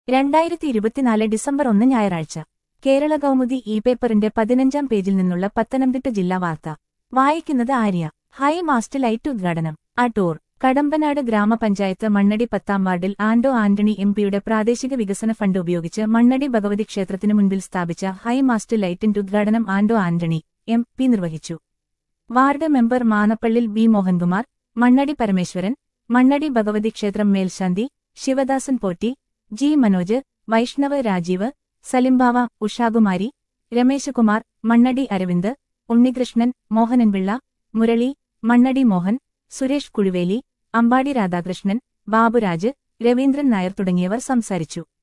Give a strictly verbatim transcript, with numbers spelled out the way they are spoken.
രണ്ടായിരത്തി ഇരുപത്തിനാല് ഡിസംബർ ഒന്ന് ഞായറാഴ്ച കേരള കൗമുദി ഇ പേപ്പറിന്റെ പതിനഞ്ചാം പേജിൽ നിന്നുള്ള പത്തനംതിട്ട ജില്ലാ വാർത്ത വായിക്കുന്നത് ആര്യ. ഹൈ മാസ്റ്റ് ലൈറ്റ് ഉദ്ഘാടനം അടൂർ. കടമ്പനാട് ഗ്രാമപഞ്ചായത്ത് മണ്ണടി പത്താം വാർഡിൽ ആന്റോ ആന്റണി എം പിയുടെ പ്രാദേശിക വികസന ഫണ്ട് ഉപയോഗിച്ച് മണ്ണടി ഭഗവതി ക്ഷേത്രത്തിനു മുൻപിൽ സ്ഥാപിച്ച ഹൈ മാസ്റ്റ് ലൈറ്റിന്റെ ഉദ്ഘാടനം ആന്റോ ആന്റണി എം പി നിർവഹിച്ചു. Ward member Manappallil V Mohankumar, Mannadi Parameswaran, Mannadi Bhagavathi ക്ഷേത്രം മേൽശാന്തി ശിവദാസൻ പോറ്റി, ജി മനോജ്, വൈഷ്ണവ് രാജീവ്, സലിംബാവ, ഉഷാകുമാരി, രമേശകുമാർ, മണ്ണടി അരവിന്ദ്, ഉണ്ണികൃഷ്ണൻ, മോഹനൻപിള്ള, മുരളി, മണ്ണടി മോഹൻ, സുരേഷ് കുഴുവേലി, അമ്പാടി രാധാകൃഷ്ണൻ, ബാബുരാജ്, രവീന്ദ്രൻ നായർ തുടങ്ങിയവർ സംസാരിച്ചു.